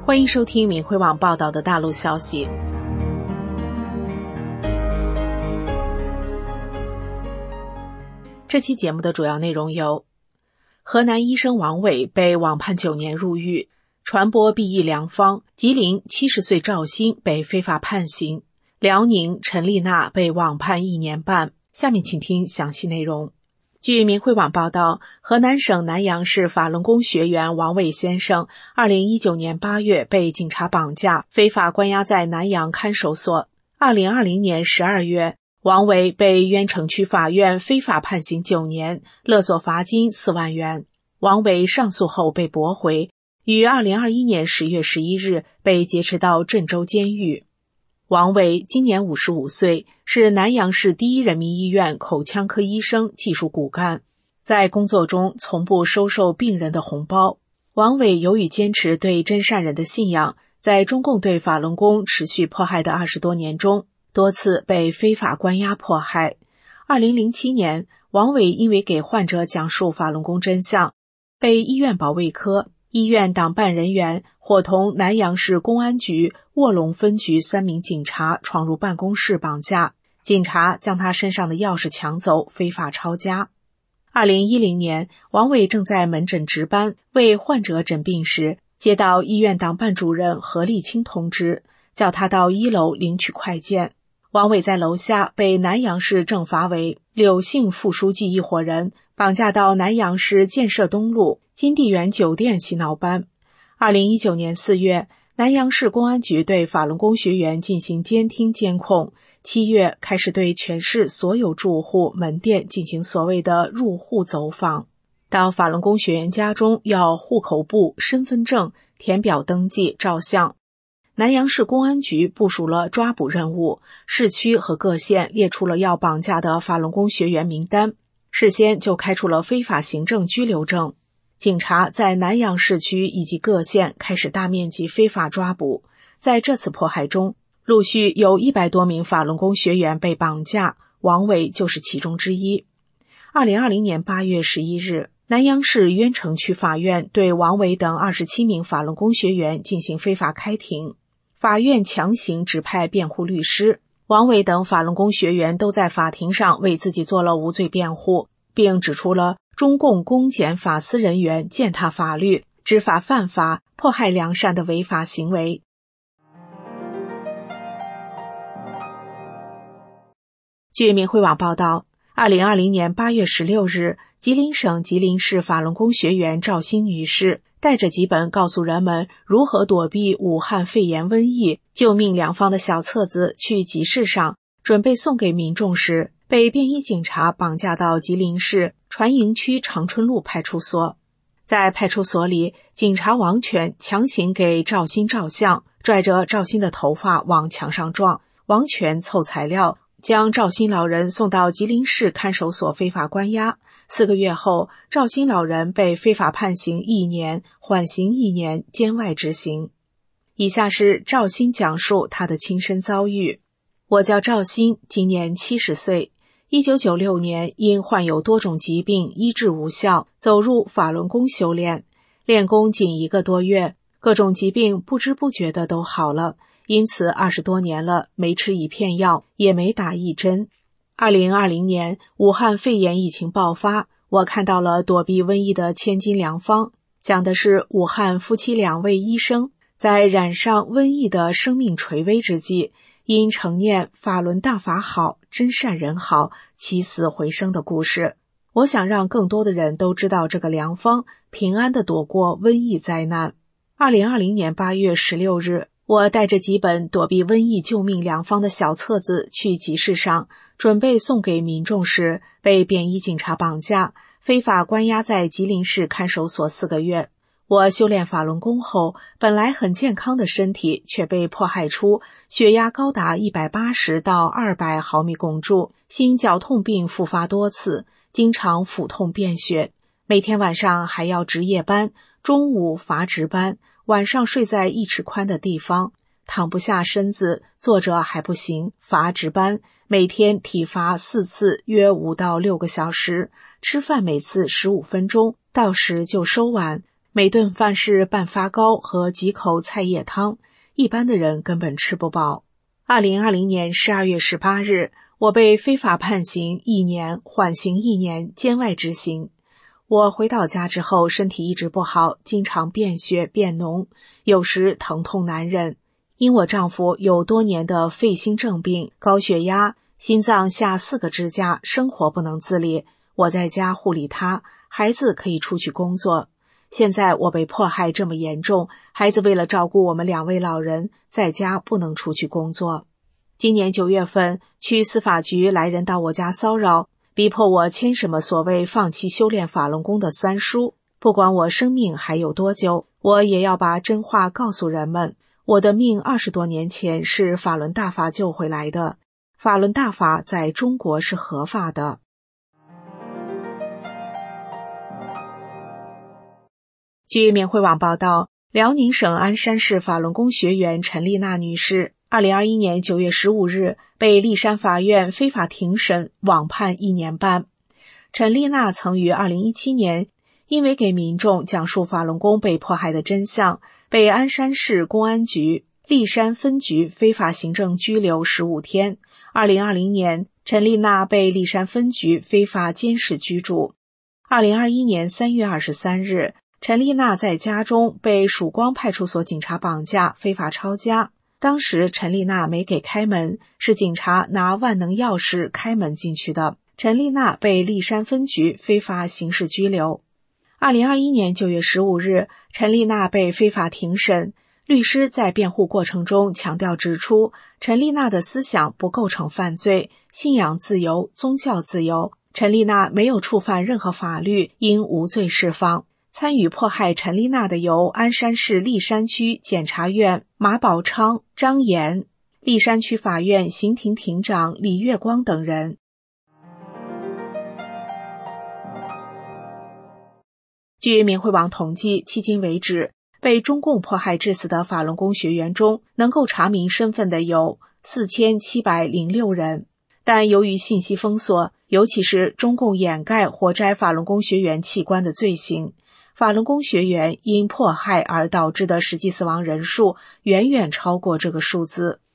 欢迎收听敏慧网报道的大陆消息。这期节目的主要内容有：河南医生王伟被网判9年入狱，传播避疫良方；吉林70岁赵鑫被非法判刑；辽宁陈丽娜被网判1年半。下面请听详细内容。据民慧网报道，河南省南阳市法轮功学员王伟先生2019年8月被警察绑架，非法关押在南阳看守所。2020年12月，王伟被渊城区法院非法判刑9年，勒索罚金4万元。王伟上诉后被驳回，于2021年10月11日被劫持到郑州监狱。王伟今年55岁，是南阳市第一人民医院口腔科医生技术骨干，在工作中从不收受病人的红包。王伟由于坚持对真善人的信仰，在中共对法轮功持续迫害的20多年中，多次被非法关押迫害。2007年，王伟因为给患者讲述法轮功真相，被医院保卫科、医院党办人员伙同南阳市公安局卧龙分局3名警察闯入办公室绑架，警察将他身上的钥匙抢走，非法抄家。2010年，王伟正在门诊值班为患者诊病时，接到医院党办主任何立清通知，叫他到1楼领取快件。王伟在楼下被南阳市政法委柳姓副书记一伙人绑架到南阳市建设东路金地园酒店洗脑班。2019年4月，南阳市公安局对法轮功学员进行监听监控，7月开始对全市所有住户门店进行所谓的入户走访。到法轮功学员家中要户口簿、身份证、填表登记、照相。南阳市公安局部署了抓捕任务，市区和各县列出了要绑架的法轮功学员名单，事先就开出了非法行政拘留证。警察在南阳市区以及各县开始大面积非法抓捕，在这次迫害中，陆续有100多名法轮功学员被绑架，王伟就是其中之一。2020年8月11日，南阳市渊城区法院对王伟等27名法轮功学员进行非法开庭，法院强行指派辩护律师，王伟等法轮功学员都在法庭上为自己做了无罪辩护，并指出了中共公检法司人员践踏法律、知法犯法、迫害良善的违法行为。据民慧网报道，2020年8月16日，吉林省吉林市法轮功学员赵鑫女士带着几本告诉人们如何躲避武汉肺炎瘟疫、救命良方的小册子去集市上，准备送给民众时，被便衣警察绑架到吉林市船营区长春路派出所。在派出所里，警察王权强行给赵鑫照相，拽着赵鑫的头发往墙上撞，王权凑材料，将赵鑫老人送到吉林市看守所非法关押。4个月后，赵鑫老人被非法判刑1年，缓刑1年，监外执行。以下是赵鑫讲述他的亲身遭遇。我叫赵鑫，今年70岁。1996年因患有多种疾病医治无效，走入法轮功修炼。练功仅1个多月，各种疾病不知不觉的都好了，因此20多年了，没吃一片药，也没打一针。2020年，武汉肺炎疫情爆发，我看到了躲避瘟疫的千金良方，讲的是武汉夫妻2位医生在染上瘟疫的生命垂危之际，因承念法轮大法好，真善人好，起死回生的故事。我想让更多的人都知道这个良方，平安地躲过瘟疫灾难。2020年8月16日，我带着几本躲避瘟疫救命良方的小册子去集市上，准备送给民众时，被便衣警察绑架，非法关押在吉林市看守所4个月。我修炼法轮功后，本来很健康的身体却被迫害出血压高达180到200毫米汞柱，心绞痛病复发多次，经常腹痛便血，每天晚上还要值夜班，中午罚值班，晚上睡在1尺宽的地方，躺不下身子，坐着还不行，罚值班，每天体罚4次，约5到6个小时，吃饭每次15分钟，到时就收碗。 每顿饭是半发糕和几口菜叶汤，一般的人根本吃不饱。2020年12月18日，我被非法判刑1年，缓刑1年，监外执行。我回到家之后，身体一直不好，经常便血变脓，有时疼痛难忍。因我丈夫有多年的肺心症病，高血压，心脏下4个支架，生活不能自理。我在家护理他，孩子可以出去工作。现在我被迫害这么严重，孩子为了照顾我们2位老人，在家不能出去工作。今年9月份，区司法局来人到我家骚扰，逼迫我签什么所谓放弃修炼法轮功的3书，不管我生命还有多久，我也要把真话告诉人们。我的命20多年前是法轮大法救回来的，法轮大法在中国是合法的。据缅汇网报道，辽宁省鞍山市法轮功学员陈丽娜女士2021年9月15日被丽山法院非法庭审，网判1年半。陈丽娜曾于2017年因为给民众讲述法轮功被迫害的真相，被鞍山市公安局丽山分局非法行政拘留15天。2020年，陈丽娜被丽山分局非法监视居住。2021年3月23日，陈丽娜在家中被曙光派出所警察绑架，非法抄家。当时陈丽娜没给开门，是警察拿万能钥匙开门进去的。陈丽娜被丽山分局非法刑事拘留。2021年9月15日，陈丽娜被非法庭审。律师在辩护过程中强调指出，陈丽娜的思想不构成犯罪，信仰自由、宗教自由，陈丽娜没有触犯任何法律，应无罪释放。参与迫害陈丽娜的有鞍山市丽山区检察院马宝昌、张岩、丽山区法院刑庭庭长李月光等人。据缅汇网统计，迄今为止，被中共迫害致死的法轮功学员中，能够查明身份的有4706人。但由于信息封锁，尤其是中共掩盖活摘法轮功学员器官的罪行，法轮功学员因迫害而导致的实际死亡人数远远超过这个数字。